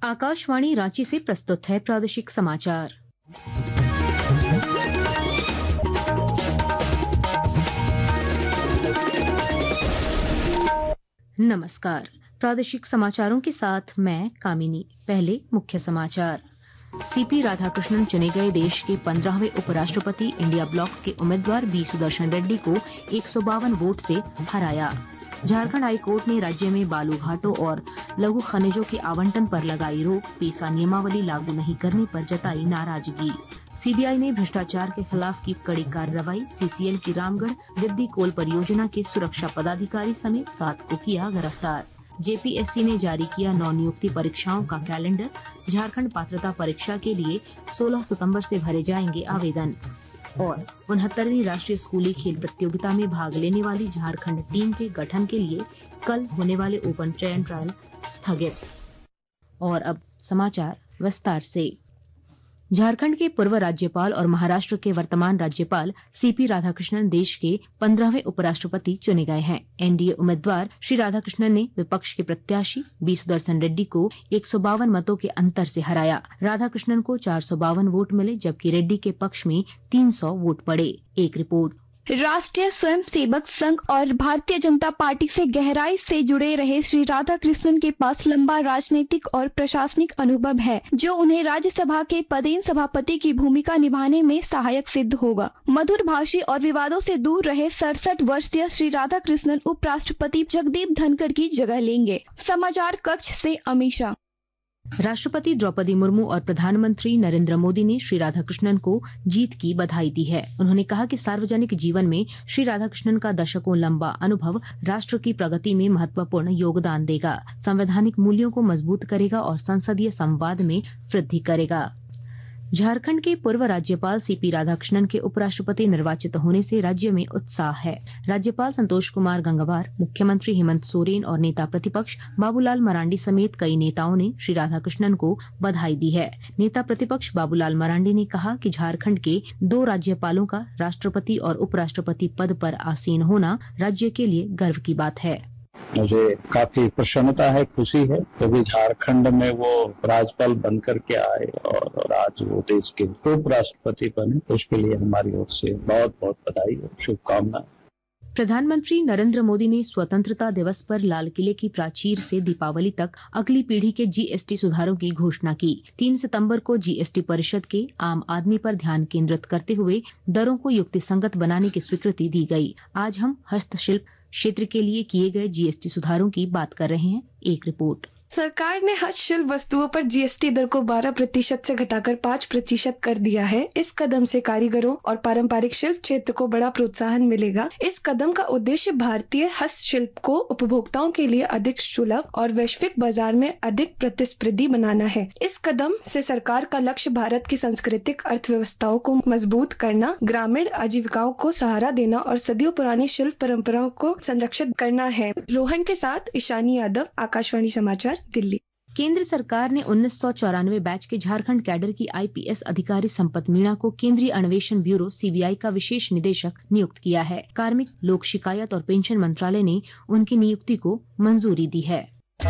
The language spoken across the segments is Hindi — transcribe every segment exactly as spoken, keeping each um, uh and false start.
आकाशवाणी रांची से प्रस्तुत है प्रादेशिक समाचार। नमस्कार, प्रादेशिक समाचारों के साथ मैं कामिनी। पहले मुख्य समाचार। सीपी राधाकृष्णन चुने गए देश के पंद्रहवें उपराष्ट्रपति। इंडिया ब्लॉक के उम्मीदवार बी सुदर्शन रेड्डी को एक सौ बावन वोट से हराया। झारखंड हाईकोर्ट ने राज्य में बालू घाटों और लघु खनिजों के आवंटन पर लगाई रोक। पेसा नियमावली लागू नहीं करने पर जताई नाराजगी। सीबीआई ने भ्रष्टाचार के खिलाफ की कड़ी कार्रवाई। सीसीएल की रामगढ़ गिद्दी कोल परियोजना के सुरक्षा पदाधिकारी समेत सात को किया गिरफ्तार। जेपीएससी ने जारी किया नौ नियुक्ति परीक्षाओं का कैलेंडर। झारखंड पात्रता परीक्षा के लिए सोलह सितंबर से भरे जाएंगे आवेदन। और उनहत्तरवीं राष्ट्रीय स्कूली खेल प्रतियोगिता में भाग लेने वाली झारखंड टीम के गठन के लिए कल होने वाले ओपन चयन ट्रायल स्थगित। और अब समाचार विस्तार से। झारखंड के पूर्व राज्यपाल और महाराष्ट्र के वर्तमान राज्यपाल सीपी राधाकृष्णन देश के पंद्रहवें उपराष्ट्रपति चुने गए हैं। एनडीए उम्मीदवार श्री राधाकृष्णन ने विपक्ष के प्रत्याशी बी सुदर्शन रेड्डी को एक सौ बावन मतों के अंतर से हराया। राधाकृष्णन को चार सौ बावन वोट मिले, जबकि रेड्डी के पक्ष में तीन सौ वोट पड़े। एक रिपोर्ट। राष्ट्रीय स्वयंसेवक संघ और भारतीय जनता पार्टी से गहराई से जुड़े रहे श्री राधाकृष्णन के पास लंबा राजनीतिक और प्रशासनिक अनुभव है, जो उन्हें राज्यसभा के पदेन सभापति की भूमिका निभाने में सहायक सिद्ध होगा। मधुर भाषी और विवादों से दूर रहे सड़सठ वर्षीय श्री राधाकृष्णन उपराष्ट्रपति जगदीप धनखड़ की जगह लेंगे। समाचार कक्ष से अमीषा। राष्ट्रपति द्रौपदी मुर्मू और प्रधानमंत्री नरेंद्र मोदी ने श्री राधाकृष्णन को जीत की बधाई दी है। उन्होंने कहा कि सार्वजनिक जीवन में श्री राधाकृष्णन का दशकों लंबा अनुभव राष्ट्र की प्रगति में महत्वपूर्ण योगदान देगा, संवैधानिक मूल्यों को मजबूत करेगा और संसदीय संवाद में वृद्धि करेगा। झारखंड के पूर्व राज्यपाल सीपी राधाकृष्णन के उपराष्ट्रपति निर्वाचित होने से राज्य में उत्साह है। राज्यपाल संतोष कुमार गंगवार, मुख्यमंत्री हेमंत सोरेन और नेता प्रतिपक्ष बाबूलाल मरांडी समेत कई नेताओं ने श्री राधाकृष्णन को बधाई दी है। नेता प्रतिपक्ष बाबूलाल मरांडी ने कहा कि झारखंड के दो राज्यपालों का राष्ट्रपति और उपराष्ट्रपति पद पर आसीन होना राज्य के लिए गर्व की बात है। मुझे काफी प्रसन्नता है, खुशी है, क्योंकि झारखंड में वो राज्यपाल बनकर के आए और आज वो देश के उपराष्ट्रपति बने। उसके लिए हमारी ओर से बहुत बहुत बधाई और शुभकामनाएं। प्रधानमंत्री नरेंद्र मोदी ने स्वतंत्रता दिवस पर लाल किले की प्राचीर से दीपावली तक अगली पीढ़ी के जीएसटी सुधारों की घोषणा की। तीन सितंबर को जीएसटी परिषद के आम आदमी पर ध्यान केंद्रित करते हुए दरों को युक्तिसंगत बनाने की स्वीकृति दी गई। आज हम हस्तशिल्प क्षेत्र के लिए किए गए जीएसटी सुधारों की बात कर रहे हैं। एक रिपोर्ट। सरकार ने हस्तशिल्प वस्तुओं पर जीएसटी दर को बारह प्रतिशत से घटाकर पाँच प्रतिशत कर दिया है। इस कदम से कारीगरों और पारंपरिक शिल्प क्षेत्र को बड़ा प्रोत्साहन मिलेगा। इस कदम का उद्देश्य भारतीय हस्तशिल्प को उपभोक्ताओं के लिए अधिक सुलभ और वैश्विक बाजार में अधिक प्रतिस्पर्धी बनाना है। इस कदम से सरकार का लक्ष्य भारत की सांस्कृतिक अर्थव्यवस्थाओं को मजबूत करना, ग्रामीण आजीविकाओं को सहारा देना और सदियों पुरानी शिल्प परंपराओं को संरक्षित करना है। रोहन के साथ ईशानी यादव, आकाशवाणी समाचार, दिल्ली। केंद्र सरकार ने उन्नीस सौ चौरानवे बैच के झारखंड कैडर की आईपीएस अधिकारी संपत मीणा को केंद्रीय अन्वेषण ब्यूरो सीबीआई का विशेष निदेशक नियुक्त किया है। कार्मिक, लोक शिकायत और पेंशन मंत्रालय ने उनकी नियुक्ति को मंजूरी दी है।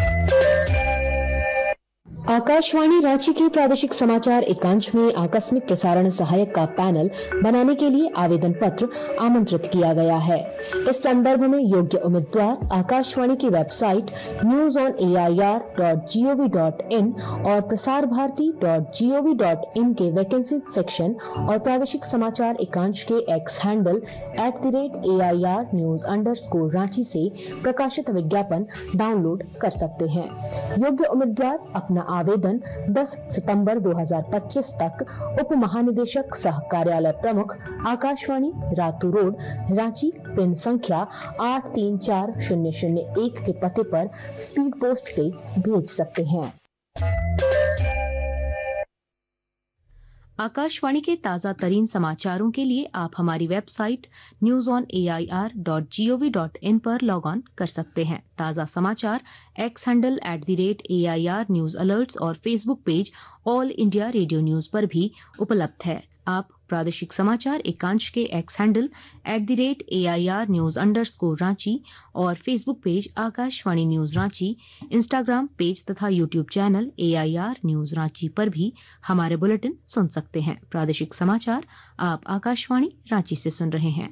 आकाशवाणी रांची के प्रादेशिक समाचार एकांश में आकस्मिक प्रसारण सहायक का पैनल बनाने के लिए आवेदन पत्र आमंत्रित किया गया है। इस संदर्भ में योग्य उम्मीदवार आकाशवाणी की website news on A I R dot G O V dot in और Prasar Bharati dot G O V dot in के वैकेंसी सेक्शन और प्रादेशिक समाचार एकांश के X handle at the rate A I R news underscore Ranchi से प्रकाशित विज्ञापन डाउनलोड कर सकते हैं। योग्य उम्मीदवार अपना आवेदन दस सितंबर दो हज़ार पच्चीस तक उप महानिदेशक सह कार्यालय प्रमुख आकाशवाणी रातू रोड रांची पिन संख्या आठ तीन चार शून्य शून्य एक के पते पर स्पीड पोस्ट से भेज सकते हैं। आकाशवाणी के ताजा तरीन समाचारों के लिए आप हमारी website news on A I R dot G O V dot in पर लॉग ऑन कर सकते हैं। ताजा समाचार X handle at the rate A I R news alerts और Facebook page all India radio news पर भी उपलब्ध है। आप प्रादेशिक समाचार एकांश के X handle at the rate A I R news underscore Ranchi और Facebook page Akashvani news Ranchi, Instagram page तथा YouTube channel A I R news Ranchi पर भी हमारे बुलेटिन सुन सकते हैं। प्रादेशिक समाचार आप आकाशवाणी रांची से सुन रहे हैं।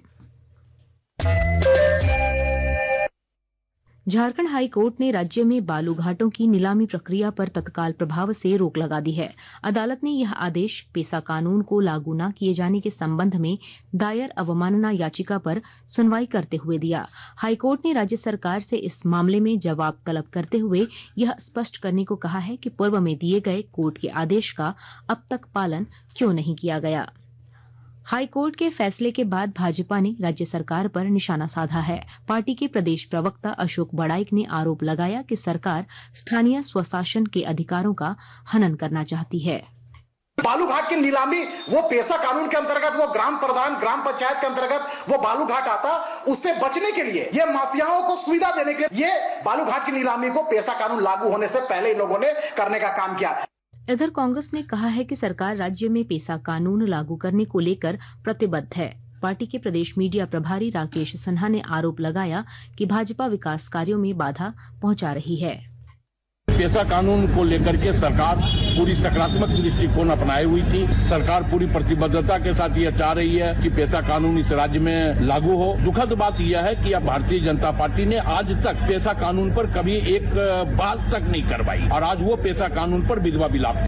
झारखंड हाई कोर्ट ने राज्य में बालू घाटों की नीलामी प्रक्रिया पर तत्काल प्रभाव से रोक लगा दी है। अदालत ने यह आदेश पेसा कानून को लागू न किए जाने के संबंध में दायर अवमानना याचिका पर सुनवाई करते हुए दिया। हाईकोर्ट ने राज्य सरकार से इस मामले में जवाब तलब करते हुए यह स्पष्ट करने को कहा है कि पूर्व में दिए गए कोर्ट के आदेश का अब तक पालन क्यों नहीं किया गया। हाईकोर्ट के फैसले के बाद भाजपा ने राज्य सरकार पर निशाना साधा है। पार्टी के प्रदेश प्रवक्ता अशोक बड़ाइक ने आरोप लगाया कि सरकार स्थानीय स्वशासन के अधिकारों का हनन करना चाहती है। बालू घाट की नीलामी वो पेशा कानून के अंतर्गत, वो ग्राम प्रधान ग्राम पंचायत के अंतर्गत वो बालू घाट आता, उससे बचने के लिए, ये माफियाओं को सुविधा देने के लिए ये बालू घाट की नीलामी को पेशा कानून लागू होने से पहले इन लोगों ने करने का काम किया। इधर कांग्रेस ने कहा है कि सरकार राज्य में पेसा कानून लागू करने को लेकर प्रतिबद्ध है। पार्टी के प्रदेश मीडिया प्रभारी राकेश सिन्हा ने आरोप लगाया कि भाजपा विकास कार्यों में बाधा पहुंचा रही है। पेशा कानून को लेकर के सरकार पूरी सकारात्मक दृष्टिकोण अपनाई हुई थी। सरकार पूरी प्रतिबद्धता के साथ यह चाह रही है कि पेशा कानून इस राज्य में लागू हो। दुखद बात यह है कि अब भारतीय जनता पार्टी ने आज तक पेशा कानून पर कभी एक बात तक नहीं करवाई और आज वो पेशा कानून पर विधवा विलाप।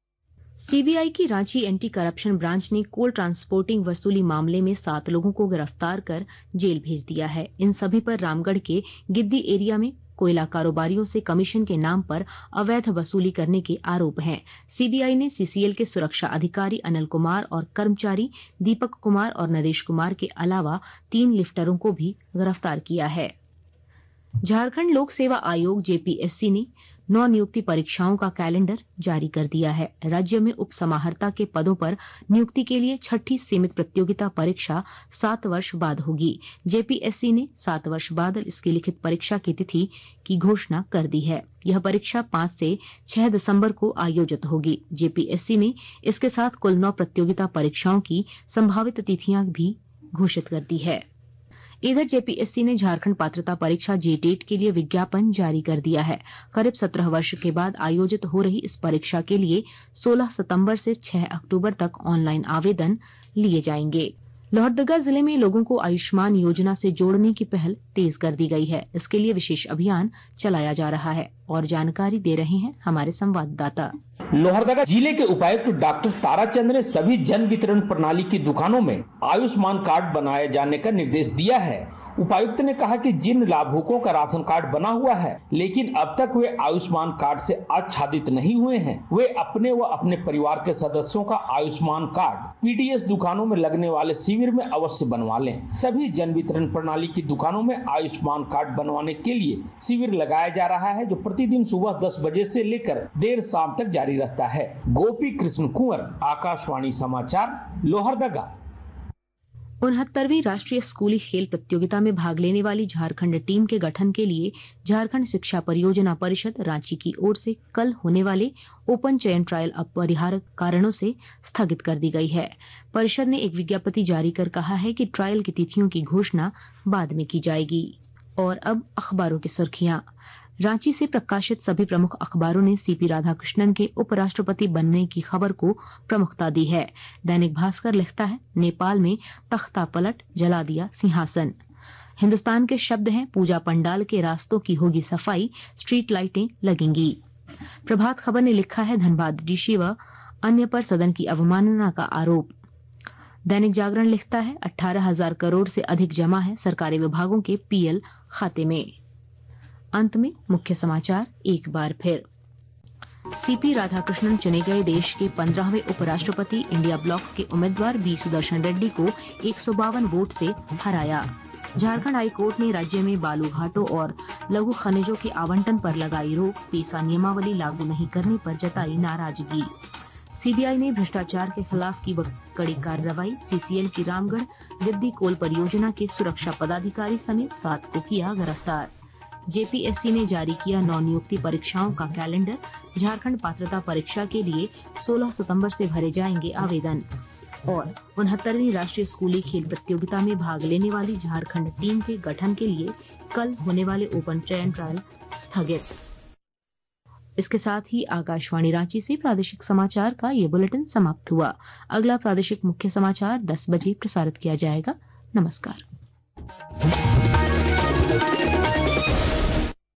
सीबीआई की रांची एंटी करप्शन ब्रांच ने कोल ट्रांसपोर्टिंग वसूली मामले में सात लोगों को गिरफ्तार कर जेल भेज दिया है। इन सभी पर रामगढ़ के गिद्दी एरिया में कोयला कारोबारियों से कमीशन के नाम पर अवैध वसूली करने के आरोप हैं। सीबीआई ने सीसीएल के सुरक्षा अधिकारी अनिल कुमार और कर्मचारी दीपक कुमार और नरेश कुमार के अलावा तीन लिफ्टरों को भी गिरफ्तार किया है। झारखंड लोक सेवा आयोग जेपीएससी ने नौ नियुक्ति परीक्षाओं का कैलेंडर जारी कर दिया है। राज्य में उप समाहर्ता के पदों पर नियुक्ति के लिए छठी सीमित प्रतियोगिता परीक्षा सात वर्ष बाद होगी। जेपीएससी ने सात वर्ष बाद इसकी लिखित परीक्षा की तिथि की घोषणा कर दी है। यह परीक्षा पांच से छह दिसंबर को आयोजित होगी। जेपीएससी ने इसके साथ कुल नौ प्रतियोगिता परीक्षाओं की संभावित तिथियां भी घोषित कर दी है। इधर जेपीएससी ने झारखंड पात्रता परीक्षा जेटेट के लिए विज्ञापन जारी कर दिया है। करीब सत्रह वर्ष के बाद आयोजित हो रही इस परीक्षा के लिए सोलह सितंबर से छह अक्टूबर तक ऑनलाइन आवेदन लिए जाएंगे। लोहरदगा जिले में लोगों को आयुष्मान योजना से जोड़ने की पहल तेज कर दी गई है। इसके लिए विशेष अभियान चलाया जा रहा है और जानकारी दे रहे हैं हमारे संवाददाता। लोहरदगा जिले के उपायुक्त डॉक्टर ताराचंद ने सभी जन वितरण प्रणाली की दुकानों में आयुष्मान कार्ड बनाए जाने का निर्देश दिया है। उपायुक्त ने कहा कि जिन लाभुकों का राशन कार्ड बना हुआ है लेकिन अब तक वे आयुष्मान कार्ड से आच्छादित नहीं हुए हैं, वे अपने व अपने परिवार के सदस्यों का आयुष्मान कार्ड पीडीएस दुकानों में लगने वाले शिविर में अवश्य बनवा लें। सभी जन वितरण प्रणाली की दुकानों में आयुष्मान कार्ड बनवाने के लिए शिविर लगाया जा रहा है, जो प्रतिदिन सुबह दस बजे से लेकर देर शाम तक जारी रहता है। गोपी कृष्ण कुंवर, आकाशवाणी समाचार, लोहरदगा। उनहत्तरवीं राष्ट्रीय स्कूली खेल प्रतियोगिता में भाग लेने वाली झारखंड टीम के गठन के लिए झारखंड शिक्षा परियोजना परिषद रांची की ओर से कल होने वाले ओपन चयन ट्रायल अपरिहार्य कारणों से स्थगित कर दी गई है। परिषद ने एक विज्ञप्ति जारी कर कहा है कि ट्रायल की तिथियों की घोषणा बाद में की जाएगी। और अब अखबारों की सुर्खियां। रांची से प्रकाशित सभी प्रमुख अखबारों ने सीपी राधाकृष्णन के उपराष्ट्रपति बनने की खबर को प्रमुखता दी है। दैनिक भास्कर लिखता है, नेपाल में तख्ता पलट, जला दिया सिंहासन। हिंदुस्तान के शब्द हैं, पूजा पंडाल के रास्तों की होगी सफाई, स्ट्रीट लाइटें लगेंगी। प्रभात खबर ने लिखा है, धनबाद डीसी व अन्य पर सदन की अवमानना का आरोप। दैनिक जागरण लिखता है, अठारह हजार करोड़ से अधिक जमा है सरकारी विभागों के पीएल खाते में। अंत में मुख्य समाचार एक बार फिर। सीपी राधाकृष्णन चुने गए देश के पंद्रहवें उपराष्ट्रपति। इंडिया ब्लॉक के उम्मीदवार बी सुदर्शन रेड्डी को एक सौ बावन वोट से हराया। झारखंड हाईकोर्ट ने राज्य में बालू घाटों और लघु खनिजों के आवंटन पर लगाई रोक। पेसा नियमावली लागू नहीं करने पर जताई नाराजगी। सीबीआई ने भ्रष्टाचार के खिलाफ की कड़ी कार्रवाई। सीसीएल की रामगढ़ गिद्दी कोल परियोजना के सुरक्षा पदाधिकारी समेत सात को किया गिरफ्तार। जेपीएससी ने जारी किया नौ नियुक्ति परीक्षाओं का कैलेंडर। झारखंड पात्रता परीक्षा के लिए सोलह सितंबर से भरे जाएंगे आवेदन। और उनहत्तरवीं राष्ट्रीय स्कूली खेल प्रतियोगिता में भाग लेने वाली झारखंड टीम के गठन के लिए कल होने वाले ओपन चयन ट्रायल स्थगित। इसके साथ ही आकाशवाणी रांची से प्रादेशिक समाचार का ये बुलेटिन समाप्त हुआ। अगला प्रादेशिक मुख्य समाचार दस बजे प्रसारित किया जाएगा। नमस्कार।